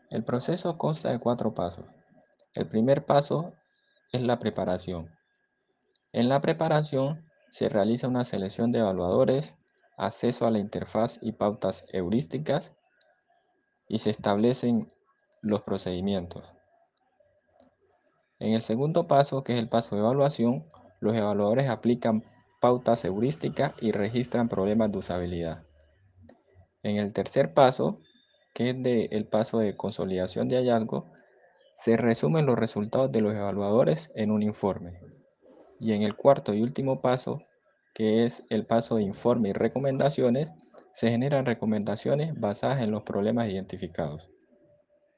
El proceso consta de 4 pasos. El primer paso es la preparación. En la preparación se realiza una selección de evaluadores, acceso a la interfaz y pautas heurísticas y se establecen los procedimientos. En el segundo paso, que es el paso de evaluación, los evaluadores aplican pautas heurísticas y registran problemas de usabilidad. En el tercer paso, que es el paso de consolidación de hallazgo, se resumen los resultados de los evaluadores en un informe. Y en el cuarto y último paso, que es el paso de informe y recomendaciones, se generan recomendaciones basadas en los problemas identificados.